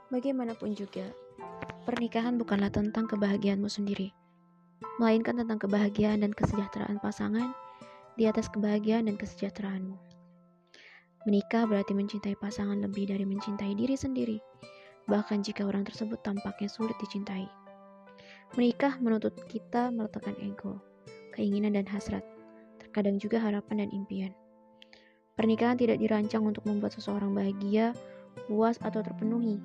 Bagaimanapun juga, pernikahan bukanlah tentang kebahagiaanmu sendiri, melainkan tentang kebahagiaan dan kesejahteraan pasangan di atas kebahagiaan dan kesejahteraanmu. Menikah berarti mencintai pasangan lebih dari mencintai diri sendiri, bahkan jika orang tersebut tampaknya sulit dicintai. Menikah menuntut kita meletakkan ego, keinginan dan hasrat, terkadang juga harapan dan impian. Pernikahan tidak dirancang untuk membuat seseorang bahagia, puas, atau terpenuhi.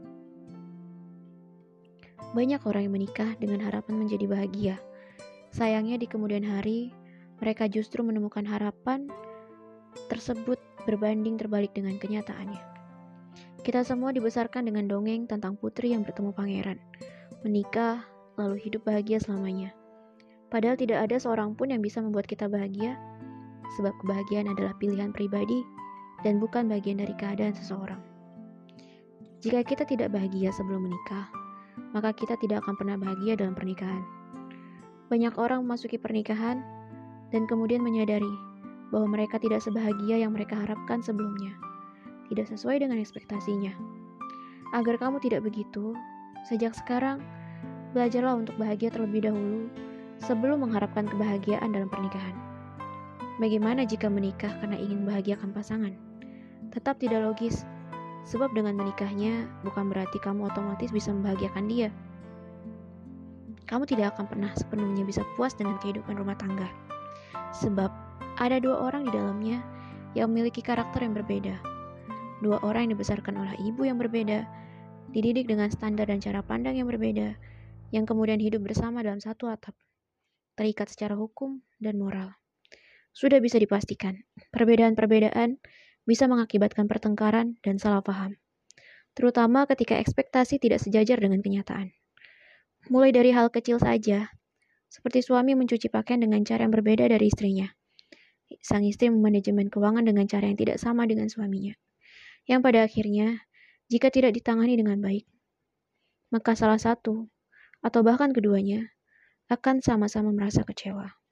Banyak orang yang menikah dengan harapan menjadi bahagia. Sayangnya di kemudian hari, mereka justru menemukan harapan tersebut berbanding terbalik dengan kenyataannya. Kita semua dibesarkan dengan dongeng tentang putri yang bertemu pangeran, menikah, lalu hidup bahagia selamanya. Padahal tidak ada seorang pun yang bisa membuat kita bahagia, sebab kebahagiaan adalah pilihan pribadi dan bukan bagian dari keadaan seseorang. Jika kita tidak bahagia sebelum menikah, maka kita tidak akan pernah bahagia dalam pernikahan. Banyak orang memasuki pernikahan dan kemudian menyadari bahwa mereka tidak sebahagia yang mereka harapkan sebelumnya, tidak sesuai dengan ekspektasinya. Agar kamu tidak begitu, sejak sekarang, belajarlah untuk bahagia terlebih dahulu sebelum mengharapkan kebahagiaan dalam pernikahan. Bagaimana jika menikah karena ingin membahagiakan pasangan? Tetap tidak logis, sebab dengan menikahnya bukan berarti kamu otomatis bisa membahagiakan dia. Kamu tidak akan pernah sepenuhnya bisa puas dengan kehidupan rumah tangga, sebab ada dua orang di dalamnya yang memiliki karakter yang berbeda. Dua orang yang dibesarkan oleh ibu yang berbeda, dididik dengan standar dan cara pandang yang berbeda, yang kemudian hidup bersama dalam satu atap, terikat secara hukum dan moral. Sudah bisa dipastikan, perbedaan-perbedaan bisa mengakibatkan pertengkaran dan salah paham, terutama ketika ekspektasi tidak sejajar dengan kenyataan. Mulai dari hal kecil saja, seperti suami mencuci pakaian dengan cara yang berbeda dari istrinya. Sang istri memanajemen keuangan dengan cara yang tidak sama dengan suaminya. Yang pada akhirnya, jika tidak ditangani dengan baik, maka salah satu, atau bahkan keduanya, akan sama-sama merasa kecewa.